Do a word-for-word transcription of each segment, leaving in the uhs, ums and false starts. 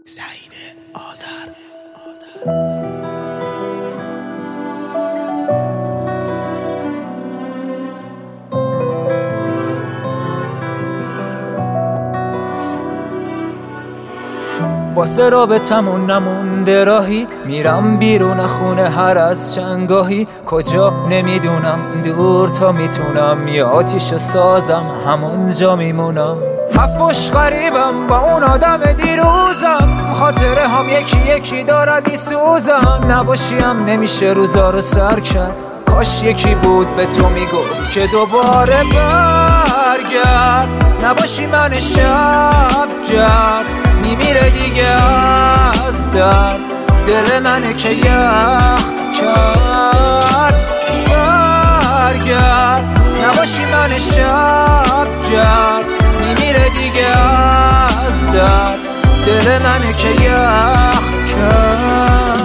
سعید آذر آذر واسه رابطمون نمونده راهی، میرم بیرون خونه هر از چنگاهی. کجا نمیدونم، دور تا میتونم، یه آتیش سازم همونجا میمونم. حفوش غریبم با اون آدم دیروزم، خاطره هم یکی یکی دارن میسوزن. نباشیم نمیشه روزا رو سر کرد، کاش یکی بود به تو میگفت که دوباره برگرد. نباشی من شب گرد میمیره دیگه از درد، دل منه که یخ کرد. برگرد نباشی من شب گرد میمیره دیگه از درد، دل منه که یخ کرد.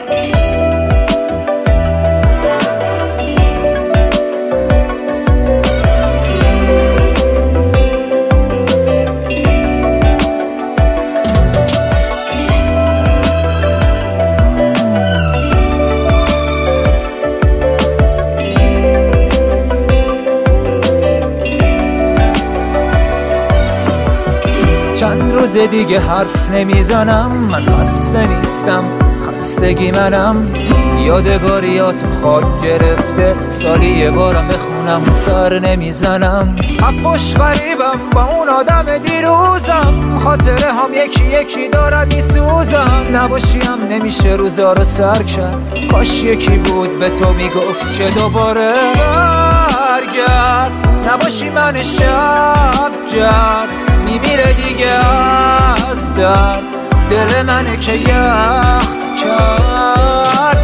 چند روز دیگه حرف نمیزنم، من خسته نیستم، خستگی منم. یادگاریات خاک گرفته، سالی یه بارم بخونم سر نمیزنم. حفوش غریبم با اون آدم دیروزم، خاطره هم یکی یکی دارن میسوزن. نباشیم نمیشه روزا رو سر کرد، کاش یکی بود به تو میگفت که دوباره برگرد. نباشی من شب گرد میمیره دیگه از درد، دل منه که یخ کرد.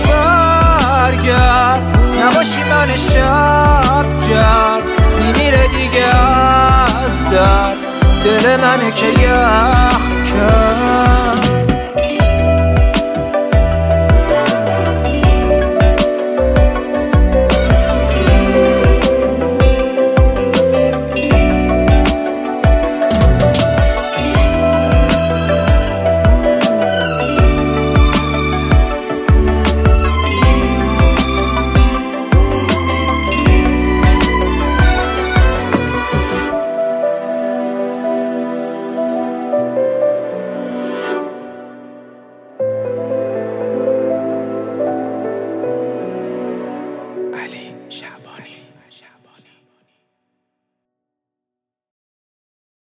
برگرد نباشی من شب گرد میمیره دیگه از درد، دل منه که یخ کرد.